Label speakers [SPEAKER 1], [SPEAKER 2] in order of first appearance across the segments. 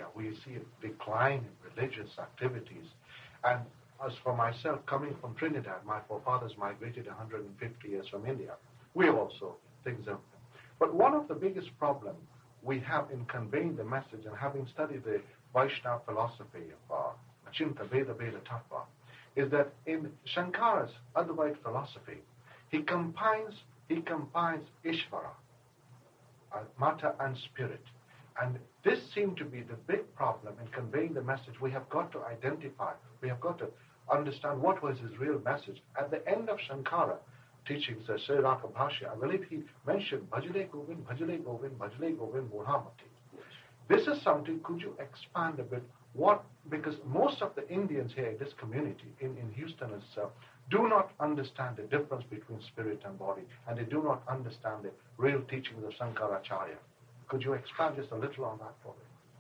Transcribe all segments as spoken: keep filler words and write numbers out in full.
[SPEAKER 1] we see a decline in religious activities. And as for myself, coming from Trinidad, my forefathers migrated one hundred fifty years from India. We also things of. But one of the biggest problems we have in conveying the message, and having studied the Vaishnava philosophy of uh, Achinta Veda Veda Tattva, is that in Shankara's Advaita philosophy, he combines he combines Ishvara, uh, matter and spirit. And this seemed to be the big problem in conveying the message. We have got to identify, we have got to understand what was his real message. At the end of Shankara teachings, the Sri Raka Bhashya, I believe he mentioned Bhajale Govind, Bhajale Govind, Bhajale Govind, Murhamati. This is something, could you expand a bit? What, because most of the Indians here in this community, in, in Houston itself, do not understand the difference between spirit and body, and they do not understand the real teachings of Shankaracharya. Could you expand just a little on that for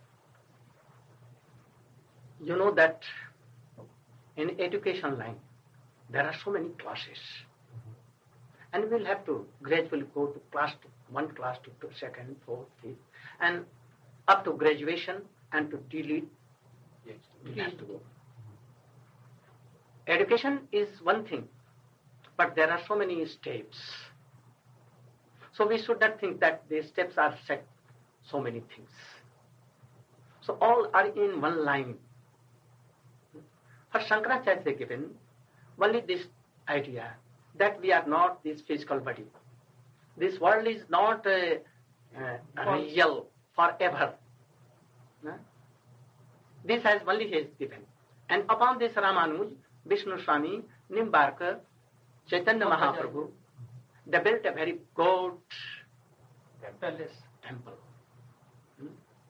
[SPEAKER 1] me?
[SPEAKER 2] You know that in education line, there are so many classes. Mm-hmm. And we'll have to gradually go to class to one class to two, second, fourth, fifth, and up to graduation and to delete. Yes, we have to go. Mm-hmm. Education is one thing, but there are so many steps. So we should not think that the steps are set so many things. So all are in one line. For Shankaracharya is given only this idea that we are not this physical body. This world is not uh, uh, real forever. No? This has only he is given. And upon this Ramanuj, Vishnu Swami, Nimbarka, Chaitanya Mahaprabhu, they built a very good palace, temple. Hmm?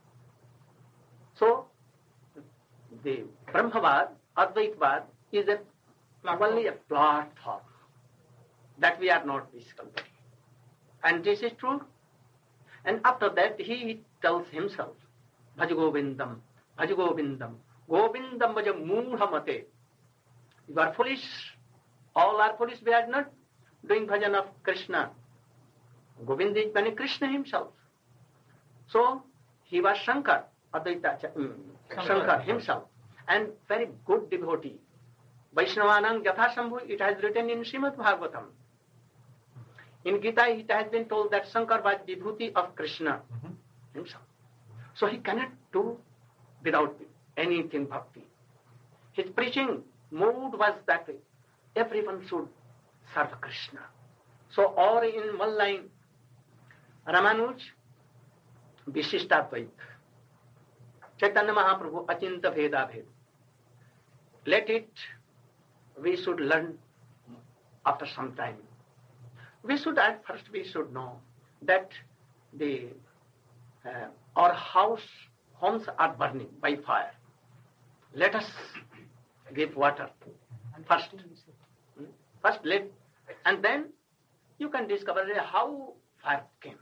[SPEAKER 2] So, the Brahmavad, Advaitavad is a, only a platform that we are not physical body. And this is true. And after that, he tells himself, Bhaj Govindam, Bhaj Govindam, Govindam Bhaja Moodhamate. You are foolish. All are foolish. We are not doing bhajan of Krishna. Govinda is Bani Krishna himself. So, he was Shankar, Advaita, um, Shankar himself, and very good devotee. Vaishnavanang Yatha Shambhu, it has written in Srimad Bhagavatam. In Gita, it has been told that Shankar was Vibhuti of Krishna mm-hmm. himself. So he cannot do without anything bhakti. His preaching mood was that everyone should serve Krishna. So all in one line, Ramanuj, Vishishtatvaita, Chaitanya Mahaprabhu, Achinta Veda Veda. Let it, we should learn after some time. We should, at first we should know that the uh, our house, homes are burning by fire. Let us give water first. First let, and then you can discover how fire came.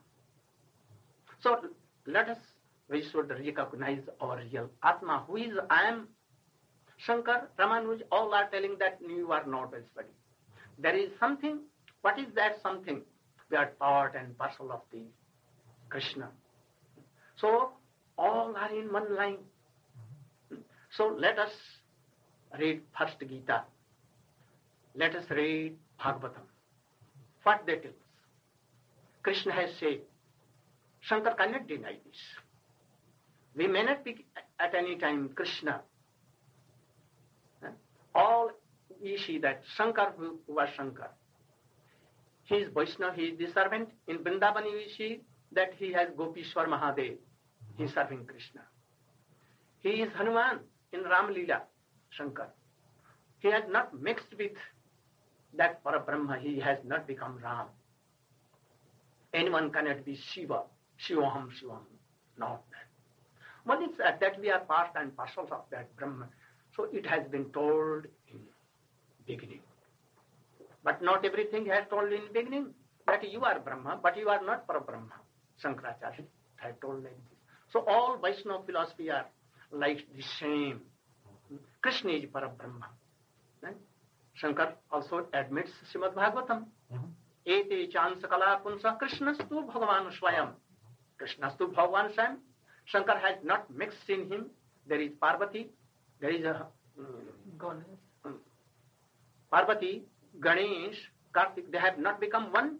[SPEAKER 2] So let us, we should recognize our real Atma, who is I am. Shankar, Ramanuj, all are telling that you are not this body. There is something. What is that something? We are part and parcel of the Krishna. So all are in one line. So let us read first Gita. Let us read Bhagavatam. What they tell us? Krishna has said, Shankar cannot deny this. We may not be at any time Krishna. All we see that Shankar who was Shankar. He is Vaishnava, he is the servant. In Vrindavan we see that he has Gopishwar Mahadev. He is serving Krishna. He is Hanuman in Ram Leela, Shankar. He has not mixed with that Parabrahma. He has not become Ram. Anyone cannot be Shiva. Shivaham, Shivaham. Not that. One is that, that we are part and parcel of that Brahma. So it has been told in beginning. But not everything has told in beginning that you are Brahma, but you are not Parabrahma. Shankaracharya had told like this. So all Vaishnava philosophy are like the same. Krishna is Parabrahma. Right? Shankar also admits Srimad Bhagavatam. Ete chansa kala punsa Krishnastu Bhagavan Swayam. Krishnastu Bhagavan Swayam. Shankar has not mixed in him. There is Parvati, there is a um, um, Parvati, Ganesh, Kartik, they have not become one.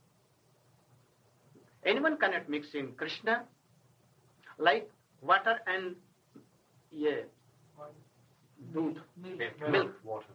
[SPEAKER 2] Anyone cannot mix in Krishna like water and yeah, milk.
[SPEAKER 1] Milk,
[SPEAKER 2] milk.
[SPEAKER 1] water.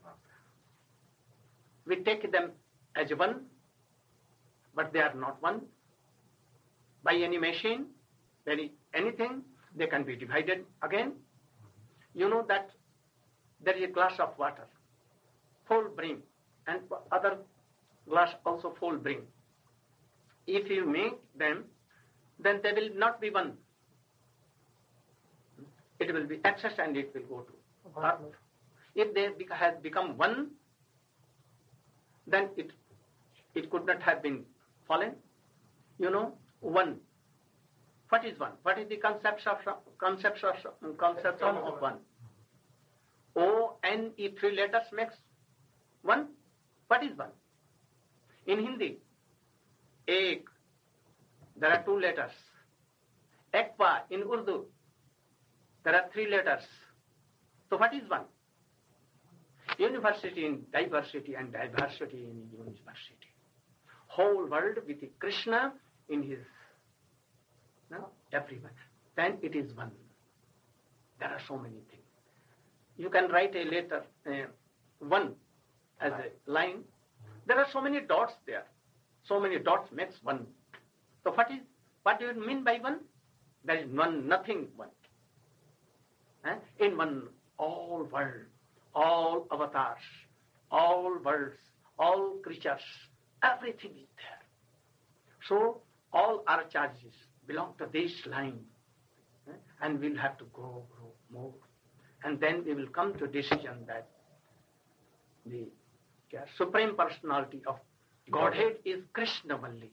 [SPEAKER 2] We take them as one, but they are not one. By any machine, any anything, they can be divided again. You know that there is a glass of water, full brim, and other glass also full brim. If you make them, then they will not be one. It will be excess and it will go to earth. If they have become one, then it it could not have been fallen. You know, one. What is one? What is the concept of concept of concept of one? O N E three letters makes one. What is one? In Hindi, ek, there are two letters. Ekva in Urdu, there are three letters. So what is one? University in diversity and diversity in university. Whole world with Krishna in his, no, everyone. Then it is one. There are so many things. You can write a letter, uh, one, as a line. There are so many dots there. So many dots makes one. So what is, what do you mean by one? There is one, nothing one. Eh? In one, all world, all avatars, all worlds, all creatures, everything is there. So all our charges belong to this line. Eh? And we'll have to grow, grow more. And then we will come to decision that the yeah, Supreme Personality of Godhead is Krishna only.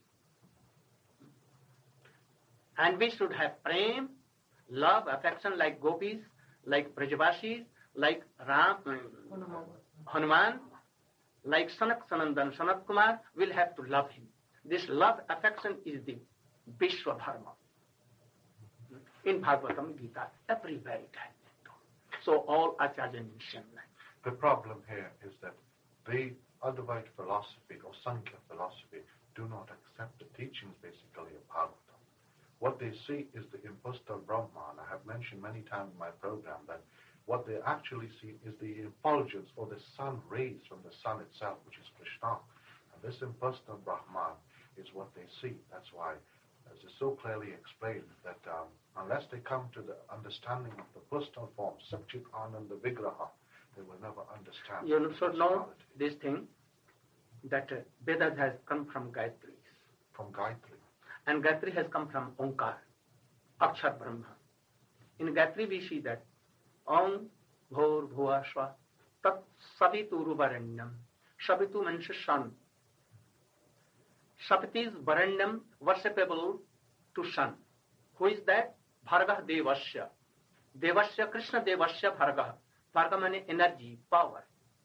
[SPEAKER 2] And we should have prem, love, affection like gopis, like Brajavasis, like Ram, Hanuman, like Sanak Sanandan, Sanat Kumar. We'll have to love him. This love, affection is the Vishwabharma. In Bhagavatam Gita, everywhere it has been told. So all Acharya in same line.
[SPEAKER 1] The problem here is that the Advaita philosophy or Sankhya philosophy do not accept the teachings basically of Bhagavatam. What they see is the impostor Brahma, and I have mentioned many times in my program that what they actually see is the effulgence or the sun rays from the sun itself, which is Krishna. And this impostor Brahman is what they see. That's why, as is so clearly explained, that um, unless they come to the understanding of the personal form, Satchit Ananda Vigraha, they will never understand.
[SPEAKER 2] You should know this thing, that uh, Vedas has come from Gayatri.
[SPEAKER 1] From Gayatri.
[SPEAKER 2] And Gayatri has come from Omkar, Akshar Brahma. In Gayatri we see that Om Bhor Bhuva Shva Tat Savitu Varanyam. Savitu means sun. Saviti is Varanyam, worshipable to sun. Who is that? Bhargah Devasya. Devasya, Krishna Devasya Bhargah. Bhargah means energy, power.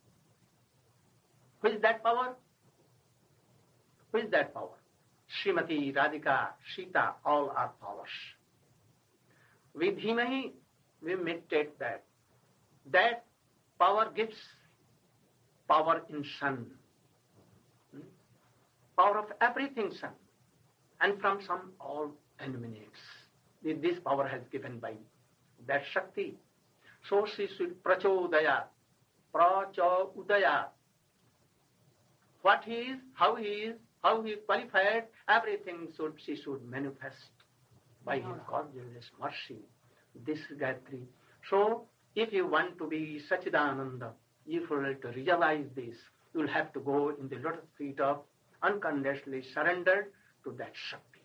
[SPEAKER 2] Who is that power? Who is that power? Srimati, Radhika, Sita, all are powers. With Dhimahi, we meditate that. That power gives power in sun. Hmm? Power of everything sun. And from sun all emanates. This power has given by that Shakti. So she should prachodaya, prachodaya. What he is, how he is, how he qualified, everything should she should manifest by his gorgeous mercy. This is Gayatri. So, if you want to be Sachidananda, if you want to realize this, you will have to go in the lotus feet of unconditionally surrendered to that Shakti.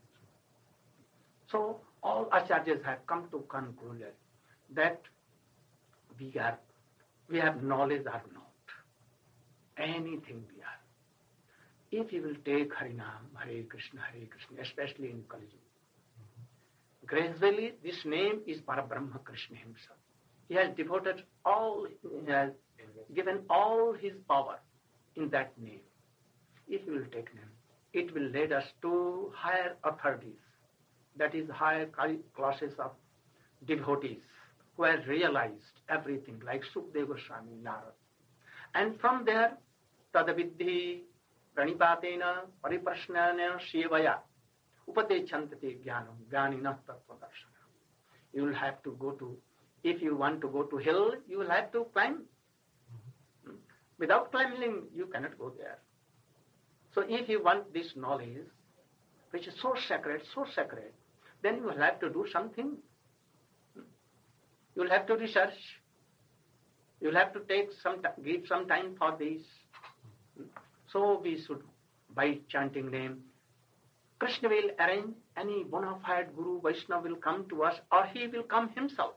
[SPEAKER 2] So, all Acharyas have come to conclusion that we are, we have knowledge or not. Anything we are. If you will take Harinam, Hare Krishna, Hare Krishna, especially in Kali Yuga, gradually this name is Parabrahma Krishna himself. He has devoted all, he has given all his power in that name. If you will take name, it will lead us to higher authorities. that is higher classes of devotees who have realized everything, like Sukadeva Goswami, Narad. And from there, tadavidhi pranipatena pariprashnana sevaya upadechantate jnanam jnanina tattva darshana. You will have to go to, if you want to go to hill, you will have to climb. Without climbing, you cannot go there. So if you want this knowledge, which is so sacred, so sacred, then you will have to do something. You will have to research. You will have to take some, give some time for this. So we should, by chanting name, Krishna will arrange any bona fide Guru, Vaishnava will come to us, or he will come himself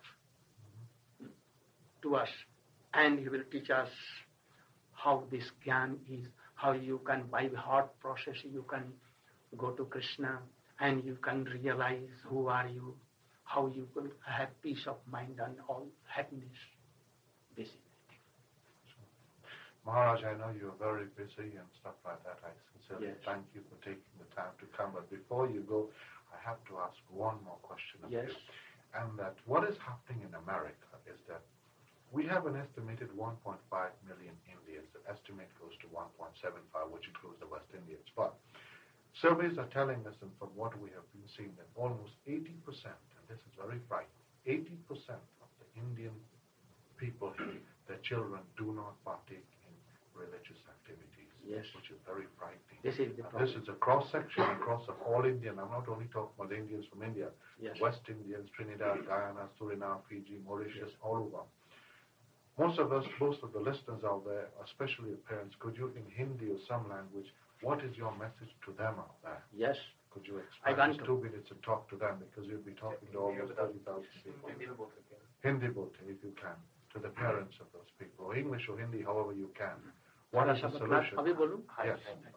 [SPEAKER 2] to us, and he will teach us how this Gyan is, how you can, by the heart process, you can go to Krishna, and you can realize who are you, how you will have peace of mind and all happiness. This is the thing.
[SPEAKER 1] Maharaj, I know you're very busy and stuff like that. I sincerely
[SPEAKER 2] Yes.
[SPEAKER 1] thank you for taking the time to come. But before you go, I have to ask one more question of
[SPEAKER 2] Yes.
[SPEAKER 1] you. And that what is happening in America is that we have an estimated one point five million Indians. The estimate goes to one point seven five, which includes the West Indians. But surveys are telling us, and from what we have been seeing, that almost eighty percent, and this is very frightening, eighty percent of the Indian people, their children, do not partake in religious activities,
[SPEAKER 2] Yes.
[SPEAKER 1] which is very frightening.
[SPEAKER 2] This is the
[SPEAKER 1] Now,
[SPEAKER 2] problem.
[SPEAKER 1] this is a cross-section across of all Indian. I'm not only talking about Indians from India,
[SPEAKER 2] Yes.
[SPEAKER 1] West Indians, Trinidad, Guyana, Suriname, Fiji, Mauritius, all over. Most of us, most of the listeners out there, especially your parents, could you, in Hindi or some language, what is your message to them out there?
[SPEAKER 2] Yes.
[SPEAKER 1] Could you
[SPEAKER 2] I
[SPEAKER 1] explain
[SPEAKER 2] want
[SPEAKER 1] just
[SPEAKER 2] to.
[SPEAKER 1] two minutes and talk to them, because you'll be talking to almost thirty thousand people. Hindi bolte, if you can, to the parents of those people, or English or Hindi, however you can. What is the solution?
[SPEAKER 2] अभी बोलूं?
[SPEAKER 1] Yes.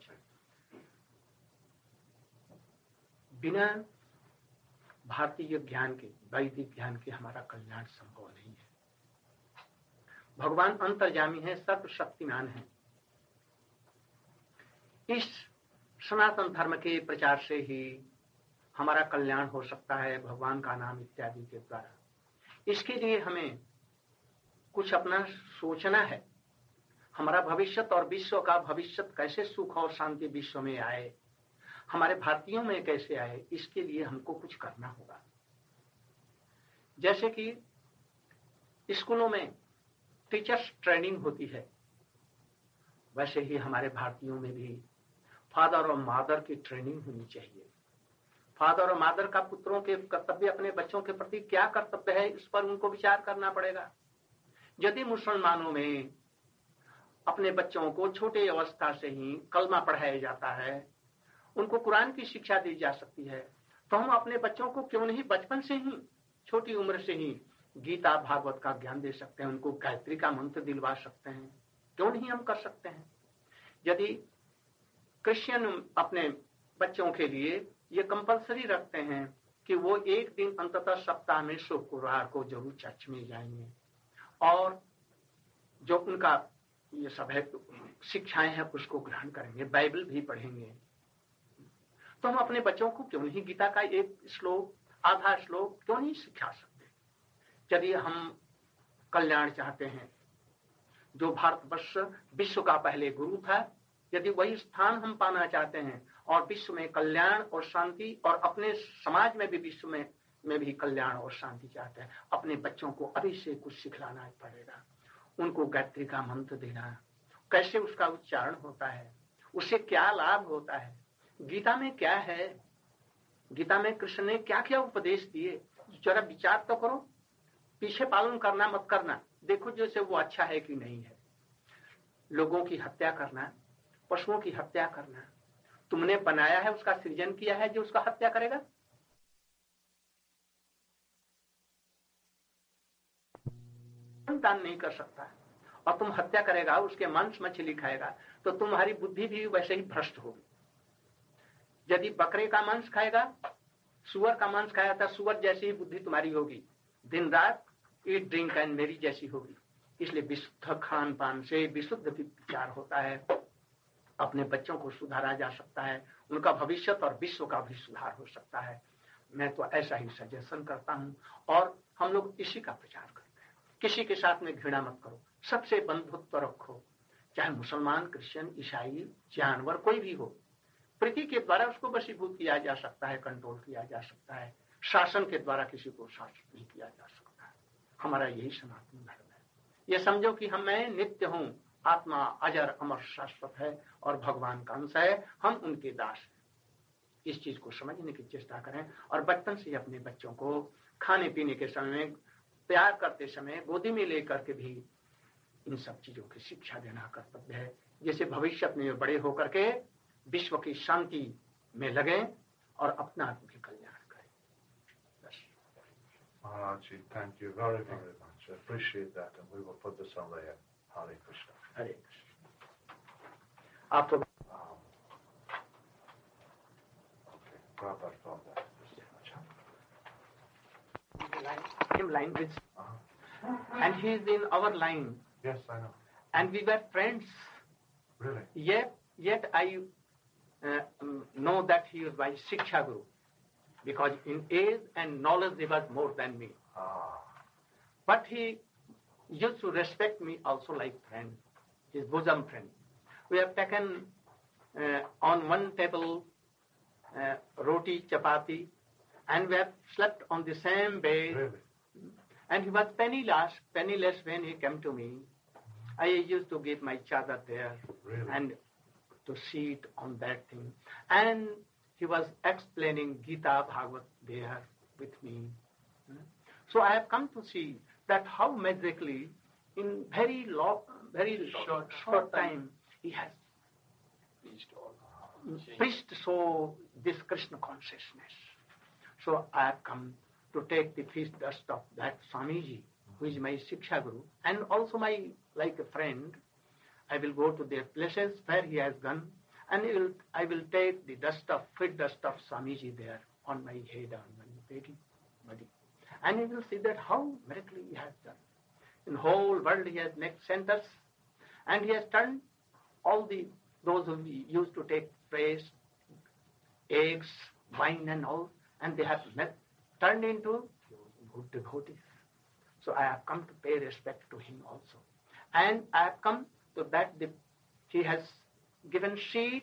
[SPEAKER 2] बिना भारतीय ज्ञान के, वैदिक ज्ञान के हमारा कल्याण संभव नहीं है। भगवान अंतर्यामी है, सर्वशक्तिमान है। इस सनातन धर्म के प्रचार से ही हमारा कल्याण हो सकता है, भगवान का नाम इत्यादि के द्वारा। इसके लिए हमें कुछ अपना सोचना है। हमारा भविष्य और विश्व का भविष्य कैसे सुख और शांति विश्व में आए, हमारे भारतीयों में कैसे आए, इसके लिए हमको कुछ करना होगा। जैसे कि स्कूलों में टीचर्स ट्रेनिंग होती है, वैसे ही हमारे भारतीयों में भी फादर और मदर की ट्रेनिंग होनी चाहिए। फादर और मदर का पुत्रों के कर्तव्य, अपने बच्चों के प्रति क्या कर्तव्य है, इस पर उनको विचार करना पड़ेगा। यदि मुसलमानों में अपने बच्चों को छोटे अवस्था से ही कलमा पढ़ाया जाता है, उनको कुरान की शिक्षा दी जा सकती है, तो हम अपने बच्चों को क्यों नहीं बचपन से ही, छोटी उम्र से ही गीता भागवत का ज्ञान दे सकते हैं, उनको गायत्री का मंत्र दिलवा सकते हैं। क्यों नहीं हम कर सकते हैं? यदि क्रिश्चियन अपने बच्चों के लिए ये कंपलसरी रखते हैं कि वो एक दिन अंततः सप्ताह में शुक्रवार को जरूर चर्च में जाएंगे और जो उनका ये सब है शिक्षाएं हैं उसको ग्रहण करेंगे, बाइबल भी पढ़ेंगे, तो हम अपने बच्चों को क्यों नहीं गीता का एक श्लोक, आधा श्लोक क्यों नहीं सिखा सकते? यदि हम कल्याण चाहते हैं, जो भारतवर्ष विश्व का पहले गुरु था, यदि वही स्थान हम पाना चाहते हैं और विश्व में कल्याण और शांति, और अपने समाज में भी विश्व में में भी कल्याण और शांति चाहते हैं, अपने बच्चों को अभी से कुछ सिखलाना पड़ेगा। उनको गायत्री का मंत्र देना, कैसे उसका उच्चारण होता है, उससे क्या लाभ होता है, गीता में क्या है, गीता में कृष्ण ने क्या क्या उपदेश दिए, जरा विचार तो करो। पीछे पालन करना मत करना, देखो जैसे वो अच्छा है कि नहीं है। लोगों की हत्या करना, पशुओं की हत्या करना, तुमने बनाया है, उसका सृजन किया है, जो उसका हत्या करेगा दान नहीं कर सकता, और तुम हत्या करेगा, उसके मांस मछली खाएगा, तो तुम्हारी बुद्धि भी वैसे ही भ्रष्ट होगी। यदि बकरे का मांस खाएगा, सुअर का मांस खाया था, सुअर जैसी ही बुद्धि तुम्हारी होगी, दिन रात ईट ड्रिंक एंड मेरी जैसी होगी। इसलिए विशुद्ध खान पान से विशुद्ध विचार होता है, अपने बच्चों को सुधारा जा सकता है, उनका भविष्य और विश्व का भी सुधार हो सकता है। मैं तो ऐसा ही सजेशन करता हूं और हम लोग इसी का प्रचार करते हैं। किसी के साथ में घृणा मत करो, सबसे बंधुत्व रखो, चाहे मुसलमान, क्रिश्चियन, ईसाई, जानवर कोई भी हो। प्रीति के द्वारा उसको वशीभूत किया जा सकता है, कंट्रोल किया जा सकता है। शासन के द्वारा किसी को शासित नहीं किया जा सकता है। हमारा यही सनातन धर्म है। ये समझो कि हम मैं नित्य हूं, आत्मा अजर अमर शाश्वत है और भगवान का अंश है, हम उनके दास हैं। इस चीज को समझने की चेष्टा करें और बचपन से अपने बच्चों को खाने पीने के समय, प्यार करते समय गोदी में लेकर के भी इन सब चीजों की शिक्षा देना कर्तव्य है, जैसे भविष्य में बड़े होकर के विश्व की शांति में लगे और अपना भी कल्याण करें। बस।
[SPEAKER 1] Maharaji, thank you very, very much. I appreciate that, and we will put this on the air. Hare Krishna.
[SPEAKER 2] Hare Krishna. आपको
[SPEAKER 1] Um, okay, Prabhupada thought that.
[SPEAKER 2] him line with,
[SPEAKER 1] Uh-huh.
[SPEAKER 2] and he is in our line,
[SPEAKER 1] Yes, I know.
[SPEAKER 2] and we were friends.
[SPEAKER 1] Really?
[SPEAKER 2] Yet, yet I uh, um, know that he was my Shiksha Guru, because in age and knowledge he was more than me.
[SPEAKER 1] Ah.
[SPEAKER 2] But he used to respect me also like friend, his bosom friend. We have taken uh, on one table uh, roti, chapati, and we have slept on the same bed.
[SPEAKER 1] Really?
[SPEAKER 2] And he was penniless, penniless when he came to me. I used to give my chadar there
[SPEAKER 1] Really?
[SPEAKER 2] and to sit on that thing. And he was explaining Gita Bhagavad there with me. So I have come to see that how magically, in very long, very short, short time, he has preached so this Krishna consciousness. So I have come to take the feast dust of that Swamiji, who is my Shiksha Guru, and also my, like a friend. I will go to their places where he has gone, and I will, I will take the dust of, feet dust of Swamiji there on my head, on my body, body. And you will see that how miracle he has done. In whole world he has made centers, and he has turned all the, those who used to take praise, eggs, wine and all, and they have met, turned into good devotees. So I have come to pay respect to him also. And I have come to that the, he has given seed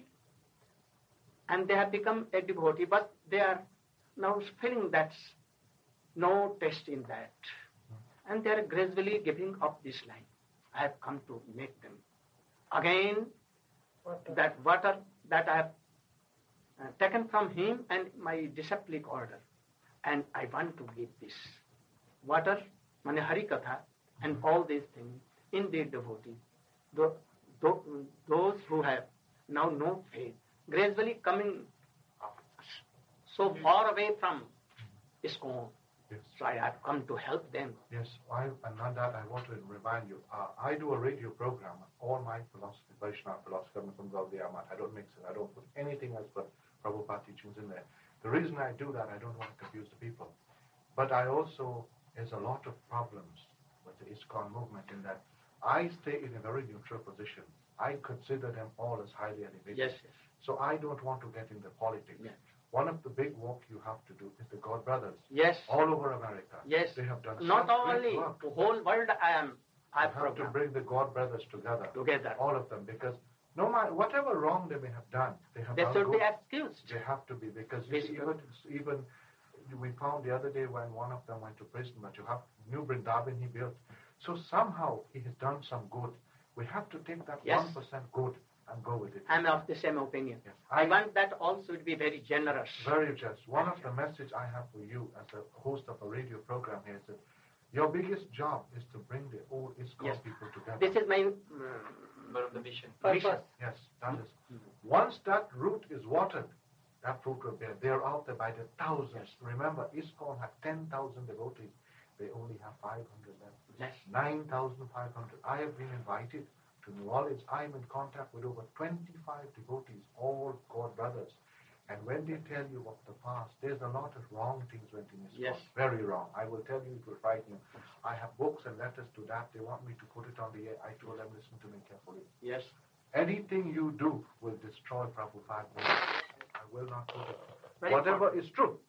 [SPEAKER 2] and they have become a devotee, but they are now feeling that no taste in that. And they are gradually giving up this line. I have come to make them. Again, water. that water that I have uh, taken from him and my disciplic order. And I want to give this water, mane Hari Katha, and all these things in their devotee. Those, those who have now no faith, gradually coming so far away from ISKCON.
[SPEAKER 1] Yes.
[SPEAKER 2] So I have come to help them.
[SPEAKER 1] Yes, I, and on that I want to remind you, uh, I do a radio program, all my philosophy, Vaishnava philosophy coming from Gaudiya Math. I don't mix it, I don't put anything else but Prabhupada teachings in there. The reason I do that, I don't want to confuse the people. But I also, there's a lot of problems with the ISKCON movement in that I stay in a very neutral position. I consider them all as highly elevated.
[SPEAKER 2] Yes, yes.
[SPEAKER 1] So I don't want to get into politics.
[SPEAKER 2] Yes.
[SPEAKER 1] One of the big work you have to do is the God Brothers.
[SPEAKER 2] Yes.
[SPEAKER 1] All over America.
[SPEAKER 2] Yes.
[SPEAKER 1] They have done
[SPEAKER 2] not
[SPEAKER 1] such
[SPEAKER 2] only
[SPEAKER 1] great work.
[SPEAKER 2] the whole world I am I
[SPEAKER 1] You have to bring the God Brothers together.
[SPEAKER 2] Together.
[SPEAKER 1] All of them, because no matter whatever wrong they may have done, they have
[SPEAKER 2] They
[SPEAKER 1] done
[SPEAKER 2] should
[SPEAKER 1] good.
[SPEAKER 2] be excused.
[SPEAKER 1] They have to be, because you
[SPEAKER 2] Yes,
[SPEAKER 1] see,
[SPEAKER 2] sir.
[SPEAKER 1] even, even we found the other day when one of them went to prison, but you have New Vrindavan he built. So somehow he has done some good. We have to take that
[SPEAKER 2] Yes.
[SPEAKER 1] one percent good and go with it.
[SPEAKER 2] I am of the same opinion.
[SPEAKER 1] Yes.
[SPEAKER 2] I want that also to be very generous.
[SPEAKER 1] Very just. One of the message I have for you as a host of a radio program here is that your biggest job is to bring the old ISKCON
[SPEAKER 2] Yes.
[SPEAKER 1] people together.
[SPEAKER 2] This is my
[SPEAKER 3] Part of the vision.
[SPEAKER 2] mission.
[SPEAKER 1] Yes, that is. Once that root is watered, that fruit will bear. They are out there by the thousands. Remember, ISKCON had ten thousand devotees. They only have five hundred left.
[SPEAKER 2] Yes.
[SPEAKER 1] nine thousand five hundred. I have been invited to New Orleans. I am in contact with over twenty-five devotees, all God brothers. And when they tell you of the past, there's a lot of wrong things went in ISKCON.
[SPEAKER 2] Yes.
[SPEAKER 1] Very wrong. I will tell you, it will frighten you. I have books and letters to that. They want me to put it on the air. I told them, listen to me carefully.
[SPEAKER 2] Yes.
[SPEAKER 1] Anything you do will destroy Prabhupada. I will not do it.
[SPEAKER 2] Very
[SPEAKER 1] Whatever is true,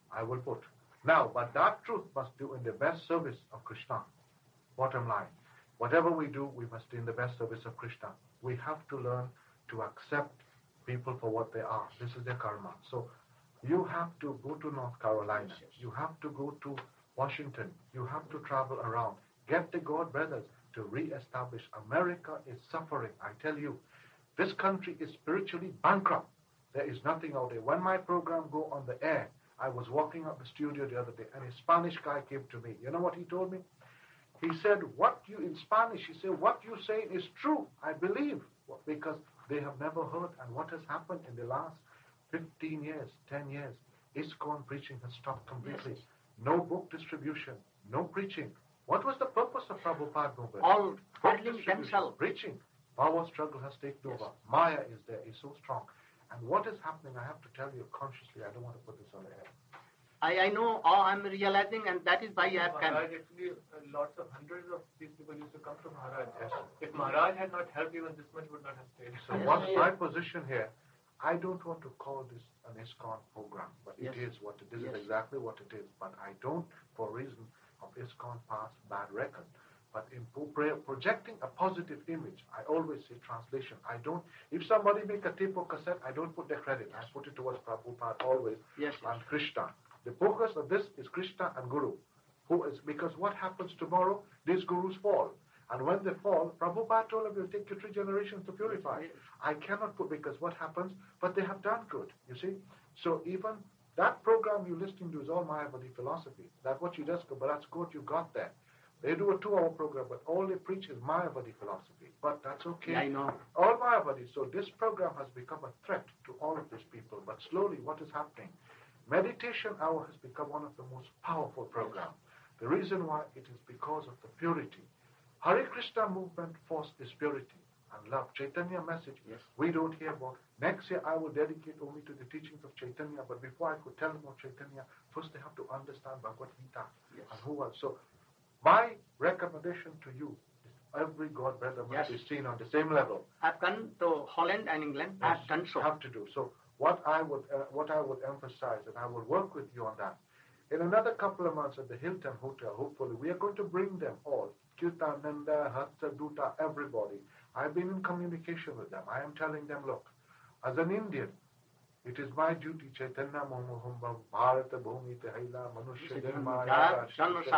[SPEAKER 1] I will put. Now, but that truth must do in the best service of Krishna. Bottom line. Whatever we do, we must do in the best service of Krishna. We have to learn to accept people for what they are. This is their karma. So you have to go to North Carolina. You have to go to Washington. You have to travel around. Get the God brothers to re-establish. America is suffering. I tell you, this country is spiritually bankrupt. There is nothing out there. When my program go on the air, I was walking up the studio the other day, and a Spanish guy came to me. You know what he told me? He said, what you, in Spanish, he said, what you say is true. I believe. Because they have never heard. And what has happened in the last fifteen years, ten years, ISKCON preaching has stopped completely. Yes. No book distribution, no preaching. What was the purpose of Prabhupada movement?
[SPEAKER 2] All handling themselves.
[SPEAKER 1] Preaching. Power struggle has taken yes. over. Maya is there, is so strong. And what is happening, I have to tell you consciously, I don't want to put this on the air.
[SPEAKER 2] I, I know, all I'm realizing, and that is why you have come.
[SPEAKER 3] Maharaj, actually, uh, lots of hundreds of these people used to come from Maharaj. Yes. If Maharaj had not helped, even this much would not have stayed.
[SPEAKER 1] So yes. what's my position here? I don't want to call this an ISKCON program, but yes. it is what it is. Yes. Exactly what it is. But I don't, for reason of ISKCON past bad record, but in pro- projecting a positive image, I always say translation. I don't, if somebody make a tape or cassette, I don't put the credit. Yes. I put it towards Prabhupada always
[SPEAKER 2] yes,
[SPEAKER 1] and yes. Krishna. The focus of this is Krishna and Guru. Who is, because what happens tomorrow, these gurus fall. And when they fall, Prabhupada told them, it will take you three generations to purify. Yes. I cannot put, because what happens, but they have done good, you see. So even that program you're listening to is all Mayavadi philosophy. That's what you just go, but that's good, you got there. They do a two-hour program, but all they preach is Mayavadi philosophy. But that's okay.
[SPEAKER 2] Yeah, I know.
[SPEAKER 1] All Mayavadi. So this program has become a threat to all of these people. But slowly, what is happening? Meditation Hour has become one of the most powerful programs. The reason why it is because of the purity. Hare Krishna movement force is purity and love. Chaitanya message,
[SPEAKER 2] yes.
[SPEAKER 1] we don't hear about. Next year I will dedicate only to the teachings of Chaitanya, but before I could tell them about Chaitanya, first they have to understand Bhagavad Gita.
[SPEAKER 2] Yes.
[SPEAKER 1] And who else. So my recommendation to you is every God brother must yes. be seen on the same level.
[SPEAKER 2] I've gone to Holland and England.
[SPEAKER 1] Yes,
[SPEAKER 2] I've done so.
[SPEAKER 1] You have to do. So what I would uh, what I would emphasize, and I will work with you on that. In another couple of months at the Hilton Hotel, hopefully, we are going to bring them all. Kirtananda, Hatsa, Duta, everybody. I've been in communication with them. I am telling them, look, as an Indian, it is my duty, Chaitanya Momohumba, Bharata Bhumi Tehila, Manushya Dharmaya,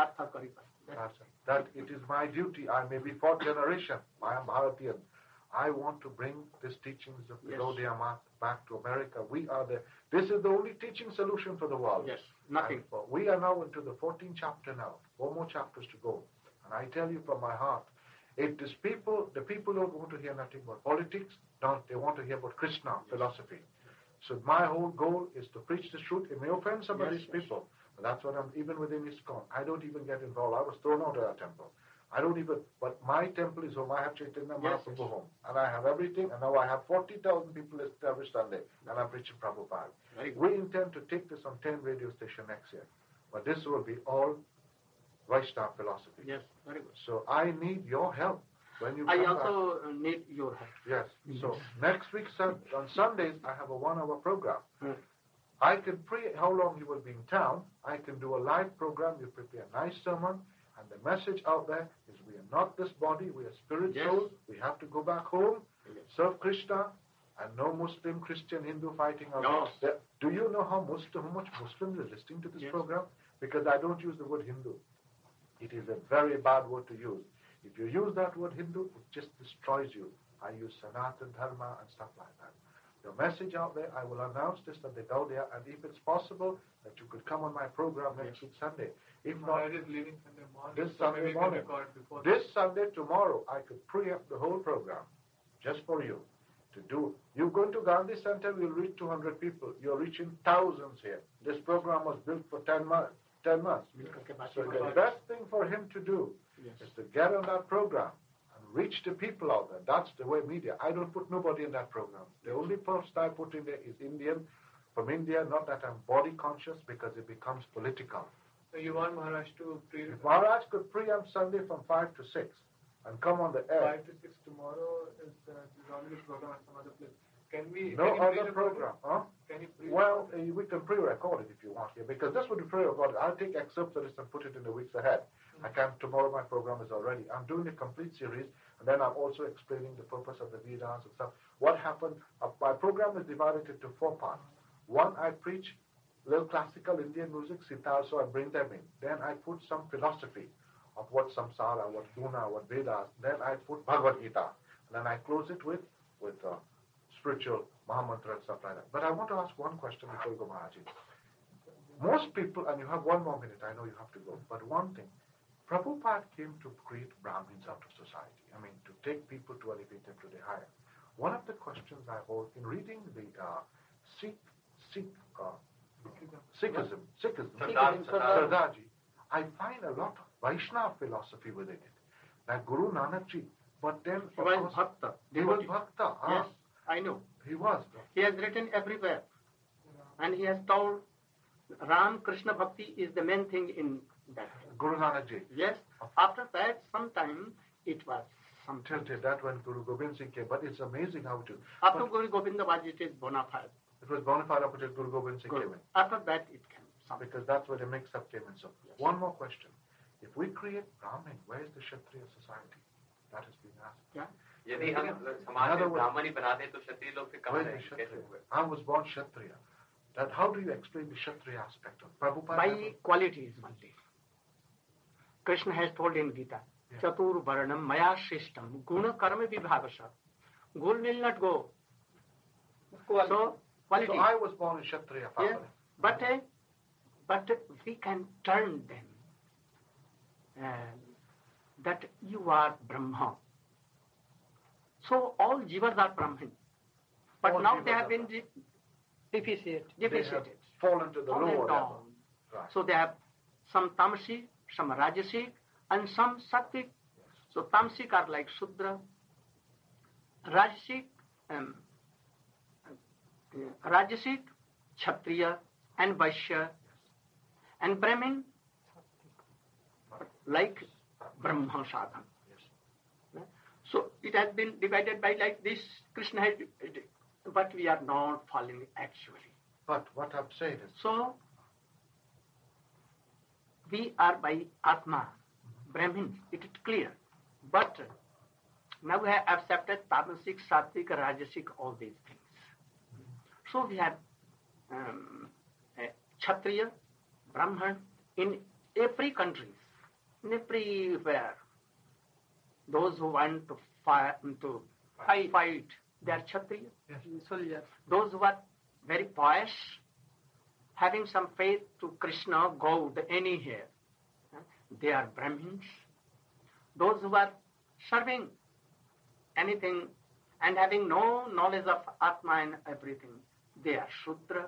[SPEAKER 1] that it is my duty. I may be fourth generation. I am Bharatian. I want to bring these teachings of the Gaudiya Math back to America. We are the, this is the only teaching solution for the world.
[SPEAKER 2] Yes, nothing.
[SPEAKER 1] And we are now into the fourteenth chapter now. Four more chapters to go. And I tell you from my heart, it is people, the people don't want to hear nothing about politics, don't, they want to hear about Krishna philosophy. So my whole goal is to preach the truth. It may offend some
[SPEAKER 2] yes,
[SPEAKER 1] of these
[SPEAKER 2] yes.
[SPEAKER 1] people, but that's what I'm, even within ISKCON, I don't even get involved. I was thrown out of that temple. I don't even, but my temple is home. I have Chaitanya Mahaprabhu yes, yes. home. And I have everything, and now I have forty thousand people every Sunday, and I'm preaching Prabhupada. We intend to take this on ten radio stations next year. But this will be all Vaishnava philosophy.
[SPEAKER 2] Yes, very good.
[SPEAKER 1] So I need your help. When you
[SPEAKER 2] I
[SPEAKER 1] come
[SPEAKER 2] also
[SPEAKER 1] back.
[SPEAKER 2] need your help.
[SPEAKER 1] Yes.
[SPEAKER 2] Yes.
[SPEAKER 1] So next week, on Sundays, I have a one-hour program.
[SPEAKER 2] Hmm.
[SPEAKER 1] I can pre how long you will be in town. I can do a live program. You prepare a nice sermon. And the message out there is we are not this body. We are spirit
[SPEAKER 2] yes.
[SPEAKER 1] souls. We have to go back home, yes. serve Krishna, and no Muslim, Christian, Hindu fighting out
[SPEAKER 2] no.
[SPEAKER 1] there. Do you know how, Muslim, how much Muslims are listening to this
[SPEAKER 2] yes.
[SPEAKER 1] program? Because I don't use the word Hindu. It is a very bad word to use. If you use that word Hindu, it just destroys you. I use Sanatan Dharma and stuff like that. The message out there, I will announce this at the Gaudiya, and if it's possible, that you could come on my program next week Sunday. If not,
[SPEAKER 3] is leaving Sunday morning,
[SPEAKER 1] this
[SPEAKER 3] so
[SPEAKER 1] Sunday morning, this Sunday, tomorrow, I could pre-up the whole program just for you to do. You go to Gandhi Center, we'll reach two hundred people. You're reaching thousands here. This program was built for ten months. ten months. So the best thing for him to do
[SPEAKER 2] yes.
[SPEAKER 1] is to get on that program and reach the people out there. That's the way media. I don't put nobody in that program. The only person I put in there is Indian, from India, not that I'm body conscious, because it becomes political.
[SPEAKER 3] So you want Maharaj to pre...
[SPEAKER 1] If Maharaj could pre-empt Sunday from five to six and come on the air.
[SPEAKER 3] five to six tomorrow is, uh, is already program at some other place. Can we?
[SPEAKER 1] No
[SPEAKER 3] can you
[SPEAKER 1] other
[SPEAKER 3] pre-record
[SPEAKER 1] program,
[SPEAKER 3] it?
[SPEAKER 1] huh?
[SPEAKER 3] Can you pre-
[SPEAKER 1] Well, uh, we can pre-record it if you want here, because this would be pre-recorded. I'll take excerpts of this and put it in the weeks ahead. Mm-hmm. I can tomorrow. My program is already. I'm doing a complete series, and then I'm also explaining the purpose of the Vedas and stuff. What happened? Uh, my program is divided into four parts. One, I preach little classical Indian music, sitar, so I bring them in. Then I put some philosophy of what samsara, what guna, what Vedas. Then I put Bhagavad Gita, and then I close it with with uh, spiritual Mahamantra and stuff like that. But I want to ask one question before you go, Maharaji. Most people, and you have one more minute, I know you have to go, but one thing, Prabhupada came to create Brahmins out of society. I mean, to take people to elevate them to the higher. One of the questions I hold in reading the uh, Sikh, Sikh, uh, Sikhism, Sikhism,
[SPEAKER 2] Sikhism, Sardar.
[SPEAKER 1] Sardarji, I find a lot of Vaishnava philosophy within it. Like Guru Nanak Ji, but then
[SPEAKER 2] He was Bhakta.
[SPEAKER 1] He was Bhakta.
[SPEAKER 2] Yes, I know.
[SPEAKER 1] He was.
[SPEAKER 2] He has written everywhere. And he has told Ram Krishna Bhakti is the main thing in that.
[SPEAKER 1] Guru Nanak Ji.
[SPEAKER 2] Yes. After that, sometime it was some
[SPEAKER 1] Tilted that when Guru Gobind Singh came. But it's amazing how to.
[SPEAKER 2] After Guru Govinda was, it is bona fide.
[SPEAKER 1] It was bona fide until Guru Gobind Singh
[SPEAKER 2] Good.
[SPEAKER 1] came in.
[SPEAKER 2] After that, it came. Some.
[SPEAKER 1] Because that's where the mix-up came in. So,
[SPEAKER 2] Yes.
[SPEAKER 1] one more question. If we create Brahmin, where is the Kshatriya society? That has been asked.
[SPEAKER 2] Yeah.
[SPEAKER 4] यदि हम समाज में ब्राह्मण ही बना दें तो क्षत्रिय लोग फिर कहाँ
[SPEAKER 1] Where is the
[SPEAKER 4] रहेंगे कैसे
[SPEAKER 1] Kshatriya?
[SPEAKER 4] होंगे
[SPEAKER 1] I was born Kshatriya. That, how do you explain the Kshatriya aspect of Prabhupada?
[SPEAKER 2] By qualities only. Krishna has told in Gita,
[SPEAKER 1] Yeah.
[SPEAKER 2] Chatur Varnam Maya Shrishtam Guna Karma Vibhavasa. Gul will not go. So, quality.
[SPEAKER 1] So I was born in Kshatriya family.
[SPEAKER 2] Yeah. But, uh, but we can turn them uh, that you are Brahma. So all jivas are Brahmin. But
[SPEAKER 1] All
[SPEAKER 2] now
[SPEAKER 1] jivas
[SPEAKER 2] they have
[SPEAKER 1] are
[SPEAKER 2] been de- deficient,
[SPEAKER 1] They have
[SPEAKER 2] deficient.
[SPEAKER 1] fallen to the
[SPEAKER 2] Fallen
[SPEAKER 1] lower
[SPEAKER 2] down.
[SPEAKER 1] level. Right.
[SPEAKER 2] So they have some tamasic, some rajasic, and some sattvic. So tamasic are like Shudra, rajasic, um, uh, rajasic, Kshatriya, and Vaishya, and Brahmin, like Brahma Sadhan.
[SPEAKER 1] Yes.
[SPEAKER 2] So it has been divided by like this. Krishna has, but we are not following actually.
[SPEAKER 1] But what I'm saying is,
[SPEAKER 2] So we are by Atma, Brahmins, it is clear. But now we have accepted Tamasic, Sattvic, Rajasic, all these things. So we have um, uh, Kshatriya, Brahman, in every country, in everywhere. Those who want to fight, to fight, fight they are Kshatriya.
[SPEAKER 1] yes.
[SPEAKER 2] Soldiers. Those who are very pious, having some faith to Krishna, God, any here, they are Brahmins. Those who are serving anything and having no knowledge of Atma and everything, they are Shudra.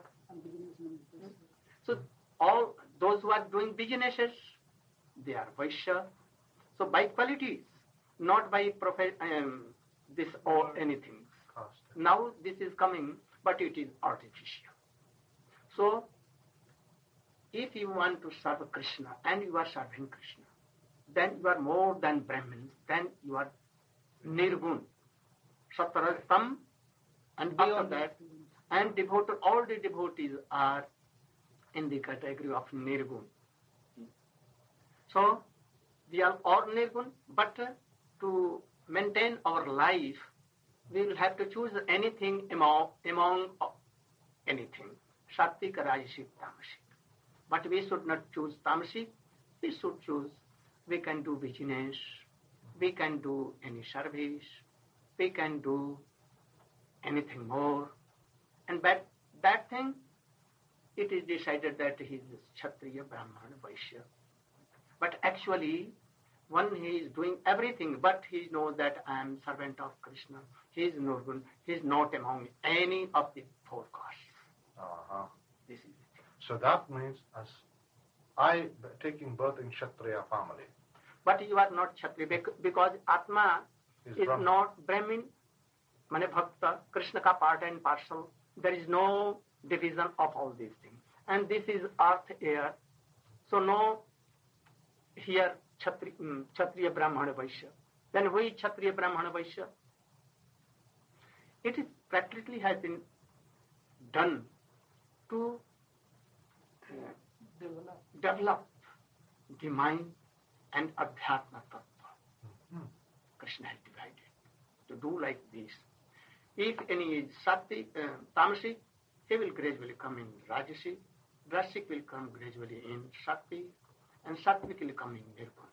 [SPEAKER 2] So all those who are doing businesses, they are Vaishya. So by qualities, not by profe- um, this or anything.
[SPEAKER 1] Caste.
[SPEAKER 2] Now this is coming, but it is artificial. So, if you want to serve Krishna and you are serving Krishna, then you are more than Brahmins, then you are Nirgun, Sattaratam, and after that, and devoted, all the devotees are in the category of Nirgun. So, we are all Nirgun, but uh, to maintain our life, we will have to choose anything among, among anything. Sattvic, Rajasic, Tamasic. But we should not choose Tamasic. We should choose, we can do business, we can do any service, we can do anything more. And that, that thing, it is decided that he is Kshatriya, Brahman, Vaishya. But actually, one he is doing everything, but he knows that I am servant of Krishna. He is Nirgun. He is not among any of the four castes.
[SPEAKER 1] Uh-huh.
[SPEAKER 2] This is the thing.
[SPEAKER 1] So that means as I b- taking birth in Kshatriya family
[SPEAKER 2] But you are not Kshatriya bec- because Atma
[SPEAKER 1] is
[SPEAKER 2] is
[SPEAKER 1] Brahman.
[SPEAKER 2] not Brahmin, Mane Bhakta, Krishna ka part and parcel. There is no division of all these things. And this is earth, air. So no here Kshatriya, um, Kshatriya Brahmana Vaishya. Then who is Kshatriya Brahmana Vaishya? It is practically has been done to uh, develop. develop the mind and Adhyatma Tattva.
[SPEAKER 1] Mm-hmm.
[SPEAKER 2] Krishna has divided to do like this. If any is Sattvic, uh, Tamasic, he will gradually come in Rajasic, Rasic will come gradually in Sattvic, and Sattvic will come in Nirguna.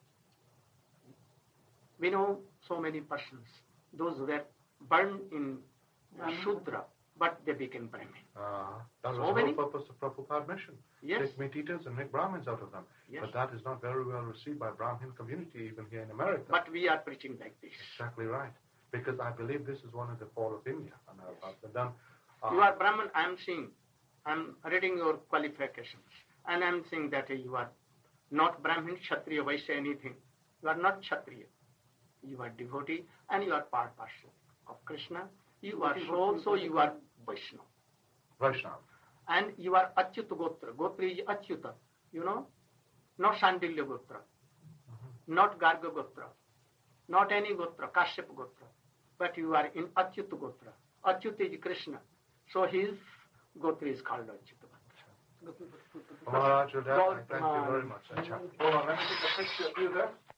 [SPEAKER 2] We know so many persons, those who were burned in Shudra, but they became Brahmin.
[SPEAKER 1] Uh, that was
[SPEAKER 2] So
[SPEAKER 1] the
[SPEAKER 2] many-
[SPEAKER 1] whole purpose of Prabhupada mission.
[SPEAKER 2] Yes.
[SPEAKER 1] Take meat eaters and make Brahmins out of them.
[SPEAKER 2] Yes.
[SPEAKER 1] But that is not very well received by Brahmin community, even here in America.
[SPEAKER 2] But we are preaching like this.
[SPEAKER 1] Exactly right. Because I believe this is one of the fall of India. And I've, I've done, uh,
[SPEAKER 2] You are Brahman, I am seeing, I am reading your qualifications, and I am saying that you are not Brahmin, Kshatriya, Vaishya, anything. You are not Kshatriya. You are devotee, and you are part parcel of Krishna. You are so, so you are Vaishnava.
[SPEAKER 1] Vaishnava.
[SPEAKER 2] And you are Achyuta Gotra. Gotra is Achyuta, you know, not Sandilya Gotra, not Garga Gotra, not any Gotra, Kashyap Gotra, but you are in Achyuta Gotra. Achyuta is Krishna, so his Gotra is called Achyuta Gotra.
[SPEAKER 1] Maharaj, I thank you very much. Acha.
[SPEAKER 3] Hold on, let me take a picture of you there.